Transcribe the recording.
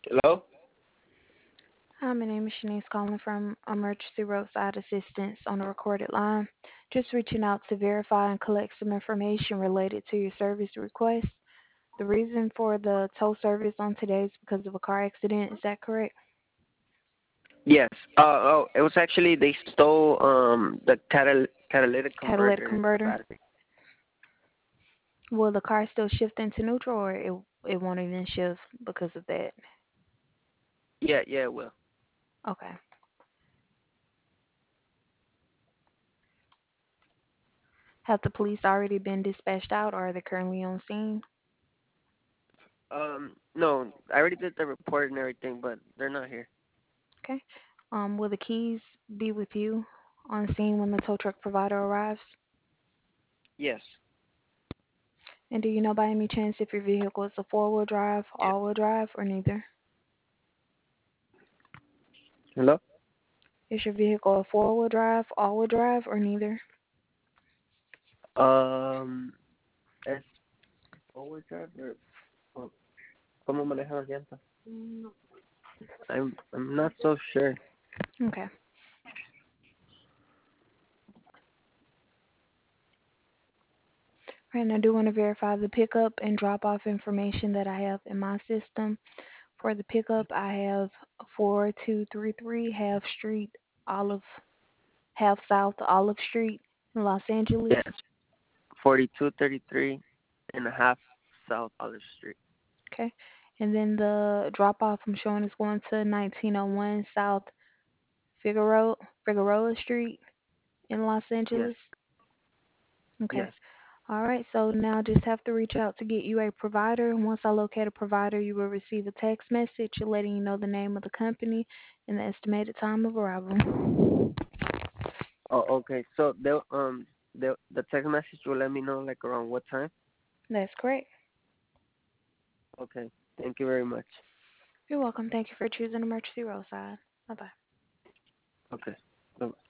Hello? Hi, my name is Shanice calling from Emergency Roadside Assistance on a recorded line. Just reaching out to verify and collect some information related to your service request. The reason for the tow service on today is because of a car accident. Is that correct? Yes. It was actually they stole the catalytic Catalytic converter, the converter. battery. Will the car still shift into neutral, or it won't even shift because of that? Yeah, it will. Okay. Have the police already been dispatched out, or are they currently on scene? No, I already did the report and everything, but they're not here. Okay. Will the keys be with you on scene when the tow truck provider arrives? Yes. And do you know by any chance if your vehicle is a four-wheel drive, Yeah. all-wheel drive, or neither? Hello? Is your vehicle a four-wheel drive, all-wheel drive, or neither? Um, es forward drive or cómo manejan las llantas? I'm not so sure. Okay. All right, and I do want to verify the pickup and drop-off information that I have in my system. For the pickup, I have 4233 Half Street, Olive, Half South Olive Street in Los Angeles. Yes. 4233 and a half South Olive Street. Okay. And then the drop-off I'm showing is going to 1901 South Figueroa Street in Los Yes. Angeles. Okay. Yes. All right. So now just have to reach out to get you a provider. Once I locate a provider, you will receive a text message letting you know the name of the company and the estimated time of arrival. Oh, okay. So the text message will let me know like around what time. That's correct. Okay. Thank you very much. You're welcome. Thank you for choosing Emergency Roadside. Bye bye. Okay. Bye.